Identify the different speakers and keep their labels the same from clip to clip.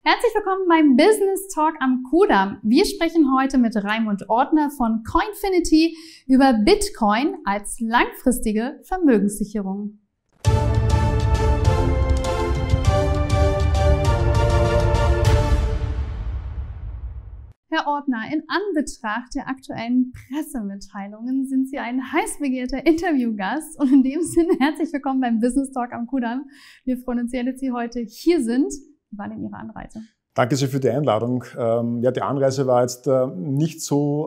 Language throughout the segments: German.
Speaker 1: Herzlich willkommen beim Business Talk am Kudamm. Wir sprechen heute mit Raimund Ortner von Coinfinity über Bitcoin als langfristige Vermögenssicherung. Herr Ortner, in Anbetracht der aktuellen Pressemitteilungen sind Sie ein heiß begehrter Interviewgast und in dem Sinne herzlich willkommen beim Business Talk am Kudamm. Wir freuen uns sehr, dass Sie heute hier sind. Wie war denn Ihre Anreise?
Speaker 2: Danke sehr für die Einladung. Die Anreise war jetzt nicht so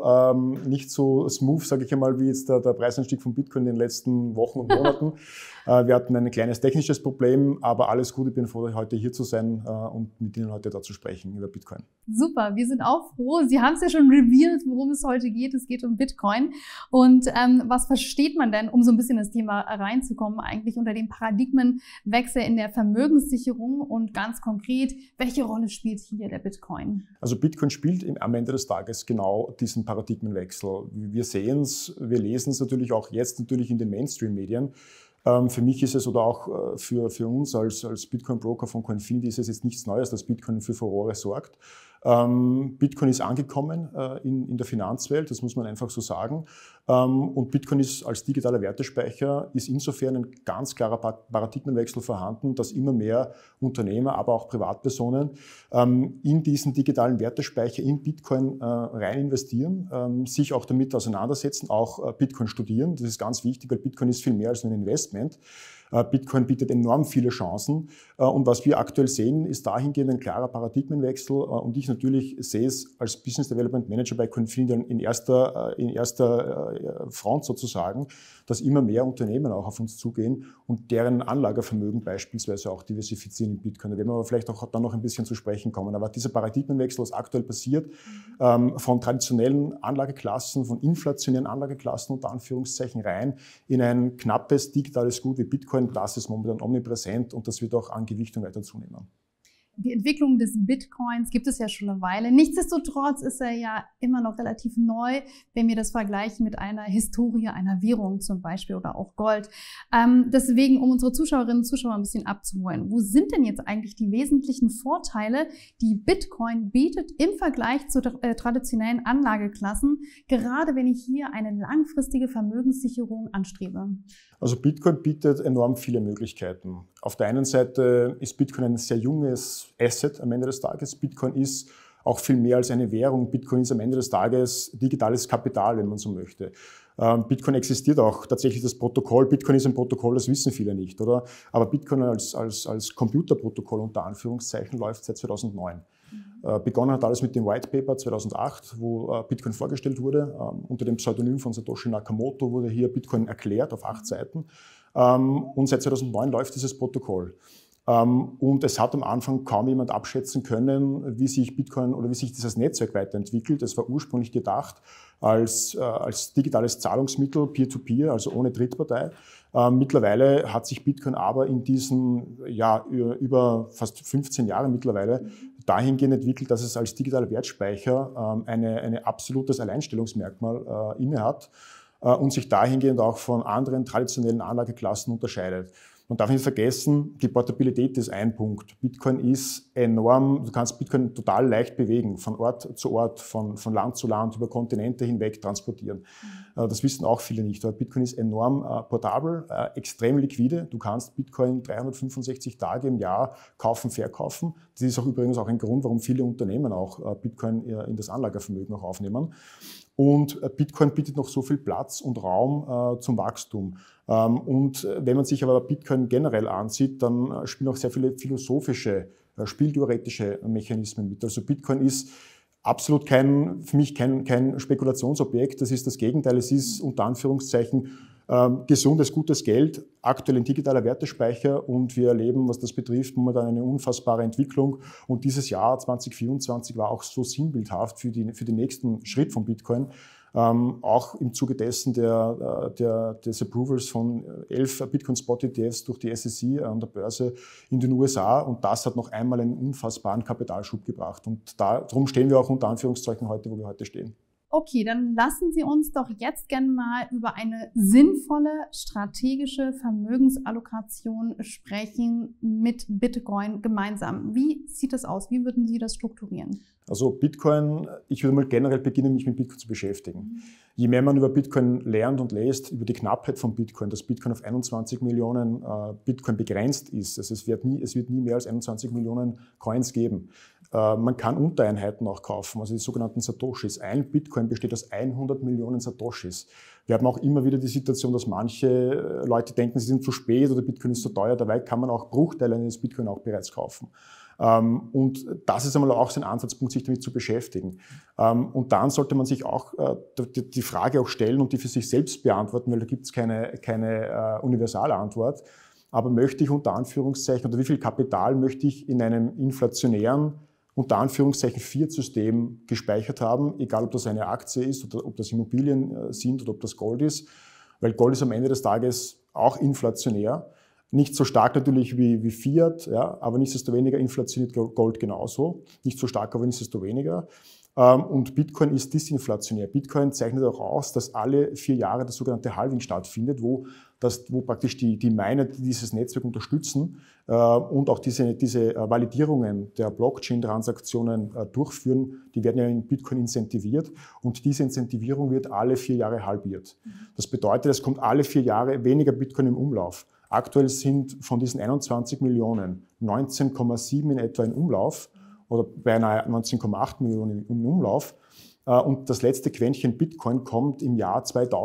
Speaker 2: smooth, sage ich einmal, wie jetzt der Preisanstieg von Bitcoin in den letzten Wochen und Monaten. Wir hatten ein kleines technisches Problem, aber alles gut. Ich bin froh, heute hier zu sein und mit Ihnen heute da zu sprechen über Bitcoin.
Speaker 1: Super, wir sind auch froh. Sie haben es ja schon revealed, worum es heute geht. Es geht um Bitcoin. Und was versteht man denn, um so ein bisschen in das Thema reinzukommen, eigentlich unter dem Paradigmenwechsel in der Vermögenssicherung und ganz konkret, welche Rolle spielt hier der Bitcoin?
Speaker 2: Also Bitcoin spielt am Ende des Tages genau diesen Paradigmenwechsel. Wir sehen es, wir lesen es natürlich auch jetzt natürlich in den Mainstream-Medien. Für mich ist es oder auch für uns als Bitcoin-Broker von Coinfinity ist es jetzt nichts Neues, dass Bitcoin für Furore sorgt. Bitcoin ist angekommen in der Finanzwelt, das muss man einfach so sagen. Und Bitcoin ist als digitaler Wertespeicher ist insofern ein ganz klarer Paradigmenwechsel vorhanden, dass immer mehr Unternehmer, aber auch Privatpersonen in diesen digitalen Wertespeicher in Bitcoin rein investieren, sich auch damit auseinandersetzen, auch Bitcoin studieren. Das ist ganz wichtig, weil Bitcoin ist viel mehr als ein Investment. Bitcoin bietet enorm viele Chancen und was wir aktuell sehen, ist dahingehend ein klarer Paradigmenwechsel und ich natürlich sehe es als Business Development Manager bei Coinfinity in erster Front sozusagen, dass immer mehr Unternehmen auch auf uns zugehen und deren Anlagevermögen beispielsweise auch diversifizieren in Bitcoin. Da werden wir aber vielleicht auch dann noch ein bisschen zu sprechen kommen. Aber dieser Paradigmenwechsel, was aktuell passiert, von traditionellen Anlageklassen, von inflationären Anlageklassen unter Anführungszeichen rein in ein knappes digitales Gut wie Bitcoin, das ist momentan omnipräsent und das wird auch an Gewichtung weiter zunehmen.
Speaker 1: Die Entwicklung des Bitcoins gibt es ja schon eine Weile. Nichtsdestotrotz ist er ja immer noch relativ neu, wenn wir das vergleichen mit einer Historie einer Währung zum Beispiel oder auch Gold. Deswegen, um unsere Zuschauerinnen und Zuschauer ein bisschen abzuholen, wo sind denn jetzt eigentlich die wesentlichen Vorteile, die Bitcoin bietet im Vergleich zu traditionellen Anlageklassen, gerade wenn ich hier eine langfristige Vermögenssicherung anstrebe?
Speaker 2: Also Bitcoin bietet enorm viele Möglichkeiten. Auf der einen Seite ist Bitcoin ein sehr junges Asset am Ende des Tages. Bitcoin ist auch viel mehr als eine Währung. Bitcoin ist am Ende des Tages digitales Kapital, wenn man so möchte. Bitcoin existiert auch tatsächlich das Protokoll. Bitcoin ist ein Protokoll, das wissen viele nicht, oder? Aber Bitcoin als Computerprotokoll unter Anführungszeichen läuft seit 2009. Begonnen hat alles mit dem White Paper 2008, wo Bitcoin vorgestellt wurde. Unter dem Pseudonym von Satoshi Nakamoto wurde hier Bitcoin erklärt auf 8 Seiten. Und seit 2009 läuft dieses Protokoll. Und es hat am Anfang kaum jemand abschätzen können, wie sich Bitcoin oder wie sich dieses Netzwerk weiterentwickelt. Es war ursprünglich gedacht als digitales Zahlungsmittel, Peer-to-Peer, also ohne Drittpartei. Mittlerweile hat sich Bitcoin aber in diesen, über fast 15 Jahre mittlerweile dahingehend entwickelt, dass es als digitaler Wertspeicher ein absolutes Alleinstellungsmerkmal innehat und sich dahingehend auch von anderen traditionellen Anlageklassen unterscheidet. Man darf nicht vergessen, die Portabilität ist ein Punkt. Bitcoin ist enorm, du kannst Bitcoin total leicht bewegen, von Ort zu Ort, von Land zu Land, über Kontinente hinweg transportieren. Das wissen auch viele nicht, aber Bitcoin ist enorm portabel, extrem liquide. Du kannst Bitcoin 365 Tage im Jahr kaufen, verkaufen. Das ist auch übrigens auch ein Grund, warum viele Unternehmen auch Bitcoin in das Anlagevermögen auch aufnehmen. Und Bitcoin bietet noch so viel Platz und Raum zum Wachstum. Und wenn man sich aber Bitcoin generell ansieht, dann spielen auch sehr viele philosophische, spieltheoretische Mechanismen mit. Also Bitcoin ist absolut für mich kein Spekulationsobjekt. Das ist das Gegenteil. Es ist unter Anführungszeichen gesundes, gutes Geld, aktuell ein digitaler Wertespeicher und wir erleben, was das betrifft, momentan eine unfassbare Entwicklung. Und dieses Jahr 2024 war auch so sinnbildhaft für den nächsten Schritt von Bitcoin. Auch im Zuge dessen des Approvals von 11 Bitcoin-Spot-ETFs durch die SEC an der Börse in den USA. Und das hat noch einmal einen unfassbaren Kapitalschub gebracht. Und darum stehen wir auch unter Anführungszeichen heute, wo wir heute stehen.
Speaker 1: Okay, dann lassen Sie uns doch jetzt gerne mal über eine sinnvolle strategische Vermögensallokation sprechen mit Bitcoin gemeinsam. Wie sieht das aus? Wie würden Sie das strukturieren?
Speaker 2: Also Bitcoin, ich würde mal generell beginnen, mich mit Bitcoin zu beschäftigen. Je mehr man über Bitcoin lernt und liest, über die Knappheit von Bitcoin, dass Bitcoin auf 21 Millionen Bitcoin begrenzt ist, also es wird nie mehr als 21 Millionen Coins geben. Man kann Untereinheiten auch kaufen, also die sogenannten Satoshis. Ein Bitcoin besteht aus 100 Millionen Satoshis. Wir haben auch immer wieder die Situation, dass manche Leute denken, sie sind zu spät oder Bitcoin ist zu teuer. Dabei kann man auch Bruchteile eines Bitcoin auch bereits kaufen. Und das ist einmal auch so ein Ansatzpunkt, sich damit zu beschäftigen. Und dann sollte man sich auch die Frage auch stellen und die für sich selbst beantworten, weil da gibt es keine universale Antwort. Aber möchte ich unter Anführungszeichen, oder wie viel Kapital möchte ich in einem inflationären, unter Anführungszeichen Fiat-System gespeichert haben, egal ob das eine Aktie ist oder ob das Immobilien sind oder ob das Gold ist, weil Gold ist am Ende des Tages auch inflationär. Nicht so stark natürlich wie Fiat, ja, aber nichtsdestoweniger inflationiert Gold genauso. Nicht so stark, aber nichtsdestoweniger. Und Bitcoin ist disinflationär. Bitcoin zeichnet auch aus, dass alle 4 Jahre das sogenannte Halving stattfindet, wo praktisch die Miner, die dieses Netzwerk unterstützen und auch diese Validierungen der Blockchain-Transaktionen durchführen, die werden ja in Bitcoin incentiviert und diese Incentivierung wird alle 4 Jahre halbiert. Das bedeutet, es kommt alle 4 Jahre weniger Bitcoin im Umlauf. Aktuell sind von diesen 21 Millionen 19,7 in etwa in Umlauf oder beinahe 19,8 Millionen im Umlauf. Und das letzte Quäntchen Bitcoin kommt im Jahr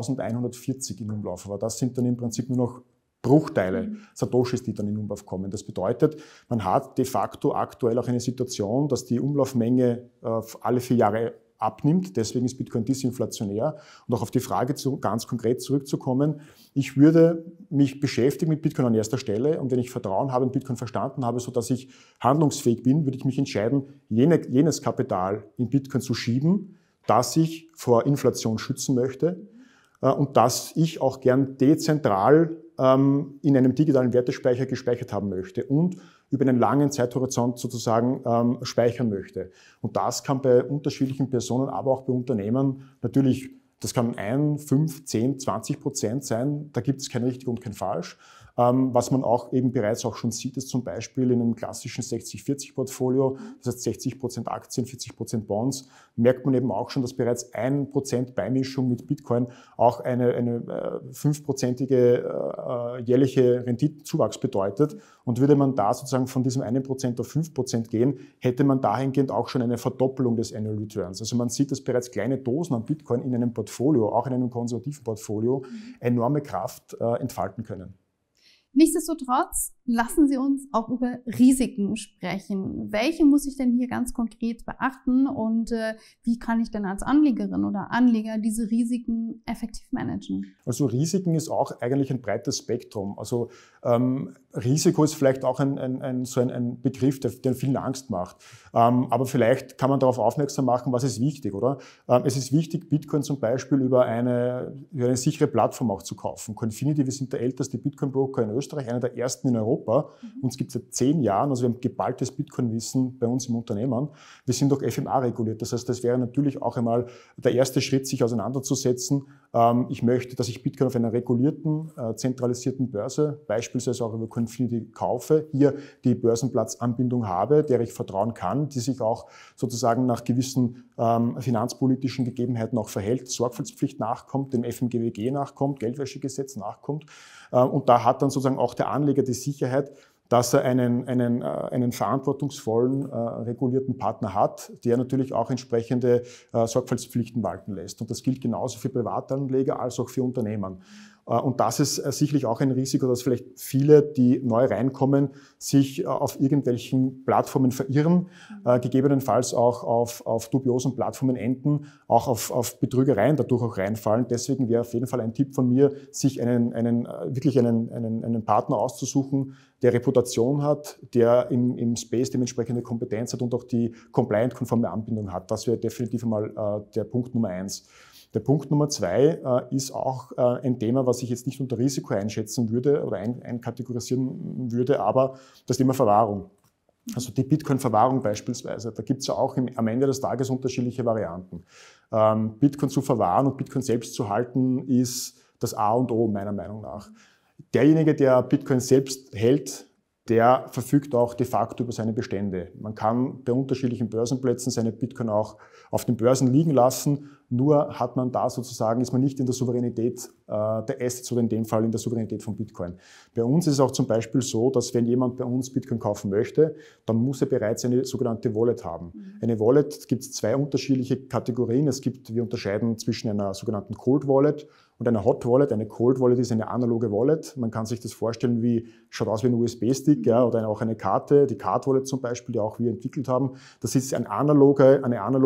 Speaker 2: 2140 in Umlauf. Aber das sind dann im Prinzip nur noch Bruchteile, Satoshis, die dann in Umlauf kommen. Das bedeutet, man hat de facto aktuell auch eine Situation, dass die Umlaufmenge alle 4 Jahre abnimmt. Deswegen ist Bitcoin disinflationär. Und auch auf die Frage ganz konkret zurückzukommen, ich würde mich beschäftigen mit Bitcoin an erster Stelle und wenn ich Vertrauen habe und Bitcoin verstanden habe, sodass ich handlungsfähig bin, würde ich mich entscheiden, jenes Kapital in Bitcoin zu schieben, das ich vor Inflation schützen möchte und das ich auch gern dezentral in einem digitalen Wertespeicher gespeichert haben möchte und über einen langen Zeithorizont sozusagen speichern möchte. Und das kann bei unterschiedlichen Personen, aber auch bei Unternehmen natürlich, das kann 1, 5, 10, 20% sein, da gibt es kein richtig und kein falsch. Was man auch eben bereits auch schon sieht, ist zum Beispiel in einem klassischen 60-40-Portfolio, das heißt 60% Aktien, 40% Bonds, merkt man eben auch schon, dass bereits 1% Beimischung mit Bitcoin auch eine 5%ige jährliche Renditenzuwachs bedeutet. Und würde man da sozusagen von diesem 1% auf 5% gehen, hätte man dahingehend auch schon eine Verdoppelung des Annual Returns. Also man sieht, dass bereits kleine Dosen an Bitcoin in einem Portfolio, auch in einem konservativen Portfolio, enorme Kraft entfalten können.
Speaker 1: Nichtsdestotrotz lassen Sie uns auch über Risiken sprechen. Welche muss ich denn hier ganz konkret beachten und wie kann ich denn als Anlegerin oder Anleger diese Risiken effektiv managen?
Speaker 2: Also Risiken ist auch eigentlich ein breites Spektrum. Also Risiko ist vielleicht auch ein Begriff, der vielen Angst macht. Aber vielleicht kann man darauf aufmerksam machen, was ist wichtig, oder? Es ist wichtig, Bitcoin zum Beispiel über eine sichere Plattform auch zu kaufen. Confinity, wir sind der älteste Bitcoin-Broker in Österreich, einer der ersten in Europa. Uns gibt es seit 10 Jahren, also wir haben geballtes Bitcoin-Wissen bei uns im Unternehmen. Wir sind auch FMA reguliert. Das heißt, das wäre natürlich auch einmal der erste Schritt, sich auseinanderzusetzen. Ich möchte, dass ich Bitcoin auf einer regulierten, zentralisierten Börse, beispielsweise auch über Confinity kaufe, hier die Börsenplatzanbindung habe, der ich vertrauen kann, die sich auch sozusagen nach gewissen finanzpolitischen Gegebenheiten auch verhält, Sorgfaltspflicht nachkommt, dem FMGWG nachkommt, Geldwäschegesetz nachkommt. Und da hat dann sozusagen auch der Anleger die Sicherheit, dass er einen verantwortungsvollen, regulierten Partner hat, der natürlich auch entsprechende Sorgfaltspflichten walten lässt. Und das gilt genauso für Privatanleger als auch für Unternehmen. Und das ist sicherlich auch ein Risiko, dass vielleicht viele, die neu reinkommen, sich auf irgendwelchen Plattformen verirren, gegebenenfalls auch auf dubiosen Plattformen enden, auch auf Betrügereien dadurch auch reinfallen. Deswegen wäre auf jeden Fall ein Tipp von mir, sich wirklich einen Partner auszusuchen, der Reputation hat, der im Space dementsprechende Kompetenz hat und auch die compliant-konforme Anbindung hat. Das wäre definitiv einmal der Punkt Nummer 1. Der Punkt Nummer 2 ist auch ein Thema, was ich jetzt nicht unter Risiko einschätzen würde oder einkategorisieren würde, aber das Thema Verwahrung. Also die Bitcoin-Verwahrung beispielsweise, da gibt es ja auch am Ende des Tages unterschiedliche Varianten. Bitcoin zu verwahren und Bitcoin selbst zu halten, ist das A und O meiner Meinung nach. Derjenige, der Bitcoin selbst hält, der verfügt auch de facto über seine Bestände. Man kann bei unterschiedlichen Börsenplätzen seine Bitcoin auch auf den Börsen liegen lassen, nur hat man da sozusagen, ist man nicht in der Souveränität der Assets oder in dem Fall in der Souveränität von Bitcoin. Bei uns ist es auch zum Beispiel so, dass wenn jemand bei uns Bitcoin kaufen möchte, dann muss er bereits eine sogenannte Wallet haben. Eine Wallet gibt es zwei unterschiedliche Kategorien. Wir unterscheiden zwischen einer sogenannten Cold Wallet und einer Hot Wallet. Eine Cold Wallet ist eine analoge Wallet. Man kann sich das vorstellen, schaut aus wie ein USB-Stick, ja, oder auch eine Karte, die Card Wallet zum Beispiel, die auch wir entwickelt haben. Das ist eine analoge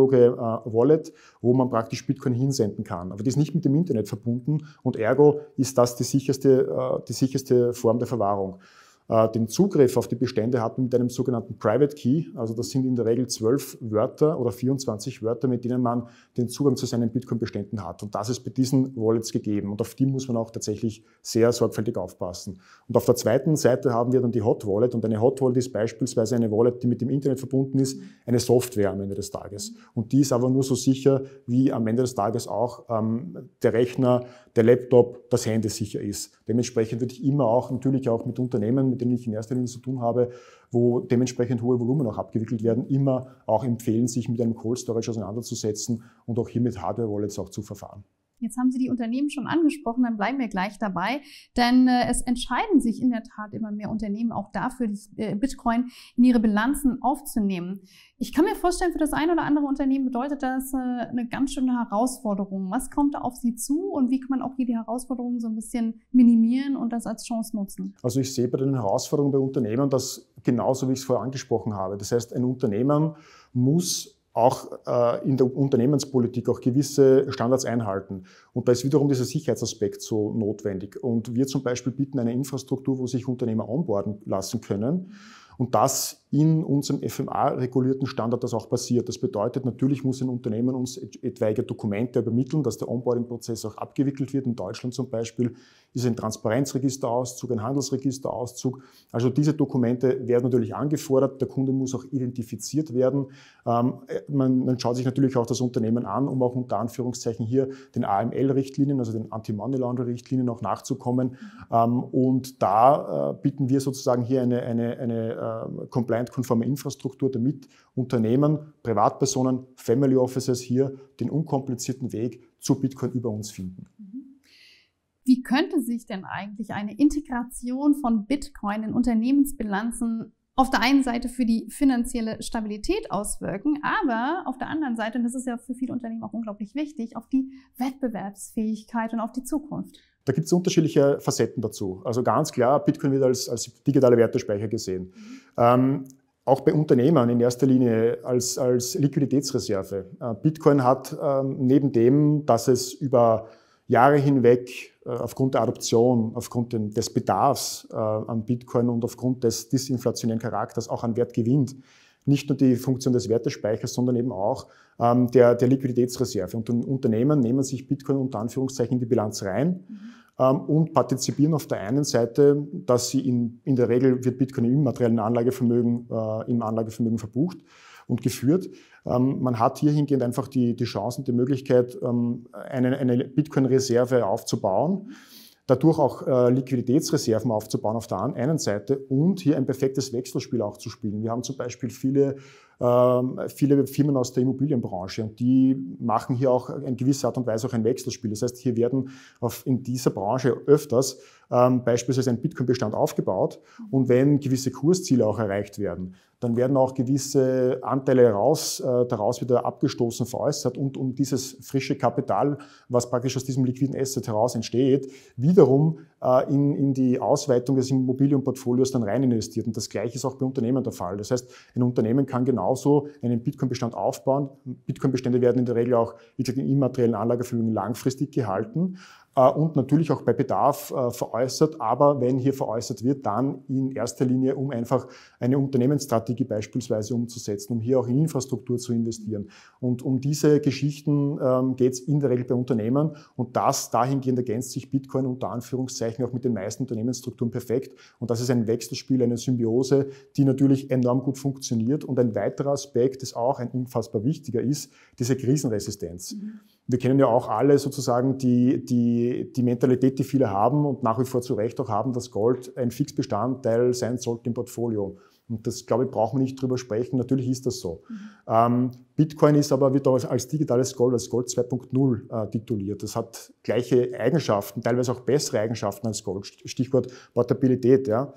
Speaker 2: Wallet, wo man praktisch Bitcoin hinsenden kann. Aber die ist nicht mit dem Internet verbunden und ergo ist das die sicherste Form der Verwahrung. Den Zugriff auf die Bestände hat man mit einem sogenannten Private Key, also das sind in der Regel 12 Wörter oder 24 Wörter, mit denen man den Zugang zu seinen Bitcoin-Beständen hat. Und das ist bei diesen Wallets gegeben und auf die muss man auch tatsächlich sehr sorgfältig aufpassen. Und auf der zweiten Seite haben wir dann die Hot Wallet und eine Hot Wallet ist beispielsweise eine Wallet, die mit dem Internet verbunden ist, eine Software am Ende des Tages. Und die ist aber nur so sicher, wie am Ende des Tages auch der Rechner, der Laptop, das Handy sicher ist. Dementsprechend würde ich immer auch, natürlich auch mit Unternehmen, mit denen ich in erster Linie zu tun habe, wo dementsprechend hohe Volumen auch abgewickelt werden, immer auch empfehlen, sich mit einem Cold Storage auseinanderzusetzen und auch hier mit Hardware-Wallets auch zu verfahren.
Speaker 1: Jetzt haben Sie die Unternehmen schon angesprochen, dann bleiben wir gleich dabei, denn es entscheiden sich in der Tat immer mehr Unternehmen auch dafür, Bitcoin in ihre Bilanzen aufzunehmen. Ich kann mir vorstellen, für das ein oder andere Unternehmen bedeutet das eine ganz schöne Herausforderung. Was kommt da auf Sie zu und wie kann man auch hier die Herausforderungen so ein bisschen minimieren und das als Chance nutzen?
Speaker 2: Also ich sehe bei den Herausforderungen bei Unternehmen das genauso, wie ich es vorher angesprochen habe. Das heißt, ein Unternehmen muss auch in der Unternehmenspolitik auch gewisse Standards einhalten. Und da ist wiederum dieser Sicherheitsaspekt so notwendig. Und wir zum Beispiel bieten eine Infrastruktur, wo sich Unternehmer onboarden lassen können. Und das in unserem FMA-regulierten Standard das auch passiert. Das bedeutet, natürlich muss ein Unternehmen uns etwaige Dokumente übermitteln, dass der Onboarding-Prozess auch abgewickelt wird. In Deutschland zum Beispiel ist ein Transparenzregisterauszug, ein Handelsregisterauszug. Also diese Dokumente werden natürlich angefordert. Der Kunde muss auch identifiziert werden. Man schaut sich natürlich auch das Unternehmen an, um auch unter Anführungszeichen hier den AML-Richtlinien, also den Anti-Money-Laundering-Richtlinien auch nachzukommen. Und da bieten wir sozusagen hier eine compliant-konforme Infrastruktur, damit Unternehmen, Privatpersonen, Family Offices hier den unkomplizierten Weg zu Bitcoin über uns finden.
Speaker 1: Wie könnte sich denn eigentlich eine Integration von Bitcoin in Unternehmensbilanzen auf der einen Seite für die finanzielle Stabilität auswirken, aber auf der anderen Seite, und das ist ja für viele Unternehmen auch unglaublich wichtig, auf die Wettbewerbsfähigkeit und auf die Zukunft?
Speaker 2: Da gibt es unterschiedliche Facetten dazu. Also ganz klar, Bitcoin wird als digitaler Wertespeicher gesehen. Auch bei Unternehmern in erster Linie als Liquiditätsreserve. Bitcoin hat neben dem, dass es über Jahre hinweg aufgrund der Adoption, aufgrund des Bedarfs an Bitcoin und aufgrund des disinflationären Charakters auch an Wert gewinnt, nicht nur die Funktion des Wertespeichers, sondern eben auch der Liquiditätsreserve. Und Unternehmen nehmen sich Bitcoin unter Anführungszeichen in die Bilanz rein und partizipieren auf der einen Seite, dass sie in der Regel wird Bitcoin im immateriellen Anlagevermögen verbucht und geführt. Man hat hier hingehend einfach die Chance und die Möglichkeit, eine Bitcoin-Reserve aufzubauen, dadurch auch Liquiditätsreserven aufzubauen auf der einen Seite und hier ein perfektes Wechselspiel auch zu spielen. Wir haben zum Beispiel viele Firmen aus der Immobilienbranche und die machen hier auch in gewisser Art und Weise auch ein Wechselspiel. Das heißt, hier werden in dieser Branche öfters beispielsweise ein Bitcoin-Bestand aufgebaut und wenn gewisse Kursziele auch erreicht werden, dann werden auch gewisse Anteile daraus wieder abgestoßen, veräußert und um dieses frische Kapital, was praktisch aus diesem liquiden Asset heraus entsteht, wiederum in die Ausweitung des Immobilienportfolios dann rein investiert. Und das Gleiche ist auch bei Unternehmen der Fall. Das heißt, ein Unternehmen kann genauso einen Bitcoin-Bestand aufbauen. Bitcoin-Bestände werden in der Regel auch, wie gesagt, in immateriellen Anlagevermögen langfristig gehalten. und natürlich auch bei Bedarf veräußert, aber wenn hier veräußert wird, dann in erster Linie, um einfach eine Unternehmensstrategie beispielsweise umzusetzen, um hier auch in Infrastruktur zu investieren. Und um diese Geschichten geht es in der Regel bei Unternehmen und dahingehend ergänzt sich Bitcoin unter Anführungszeichen auch mit den meisten Unternehmensstrukturen perfekt und das ist ein Wechselspiel, eine Symbiose, die natürlich enorm gut funktioniert und ein weiterer Aspekt, das auch ein unfassbar wichtiger ist, diese Krisenresistenz. Wir kennen ja auch alle sozusagen die Mentalität, die viele haben und nach wie vor zu Recht auch haben, dass Gold ein Fixbestandteil sein sollte im Portfolio. Und das, glaube ich, brauchen wir nicht drüber sprechen. Natürlich ist das so. Bitcoin wird als digitales Gold, als Gold 2.0 tituliert. Das hat gleiche Eigenschaften, teilweise auch bessere Eigenschaften als Gold. Stichwort Portabilität, ja,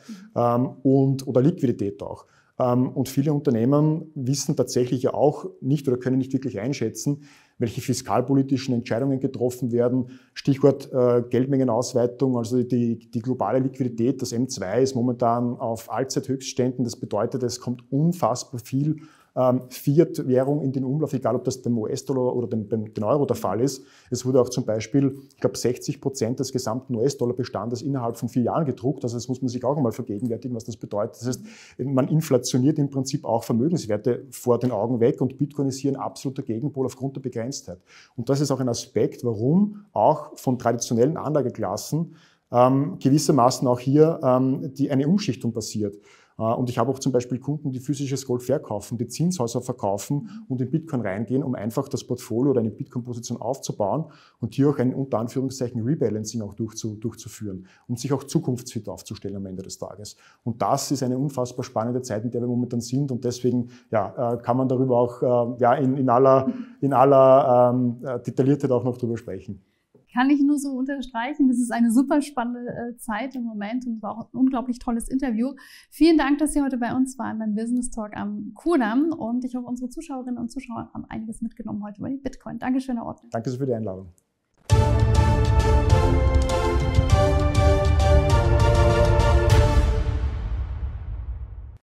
Speaker 2: oder Liquidität auch. Und viele Unternehmen wissen tatsächlich ja auch nicht oder können nicht wirklich einschätzen, welche fiskalpolitischen Entscheidungen getroffen werden. Stichwort Geldmengenausweitung, also die globale Liquidität, das M2 ist momentan auf Allzeithöchstständen. Das bedeutet, es kommt unfassbar viel Fiat-Währung in den Umlauf, egal ob das dem US-Dollar oder dem Euro der Fall ist. Es wurde auch zum Beispiel, ich glaube, 60% des gesamten US-Dollar-Bestandes innerhalb von 4 Jahren gedruckt. Also das muss man sich auch einmal vergegenwärtigen, was das bedeutet. Das heißt, man inflationiert im Prinzip auch Vermögenswerte vor den Augen weg und Bitcoin ist hier ein absoluter Gegenpol aufgrund der Begrenztheit. Und das ist auch ein Aspekt, warum auch von traditionellen Anlageklassen gewissermaßen auch hier eine Umschichtung passiert. Und ich habe auch zum Beispiel Kunden, die physisches Gold verkaufen, die Zinshäuser verkaufen und in Bitcoin reingehen, um einfach das Portfolio oder eine Bitcoin-Position aufzubauen und hier auch ein unter Anführungszeichen Rebalancing auch durchzuführen, um sich auch zukunftsfit aufzustellen am Ende des Tages. Und das ist eine unfassbar spannende Zeit, in der wir momentan sind und deswegen kann man darüber auch in aller Detailliertheit auch noch drüber sprechen.
Speaker 1: Kann ich nur so unterstreichen. Das ist eine super spannende Zeit im Moment und war auch ein unglaublich tolles Interview. Vielen Dank, dass Sie heute bei uns waren beim Business Talk am Kudamm und ich hoffe, unsere Zuschauerinnen und Zuschauer haben einiges mitgenommen heute über die Bitcoin. Dankeschön, Herr Ortner.
Speaker 2: Danke für die Einladung.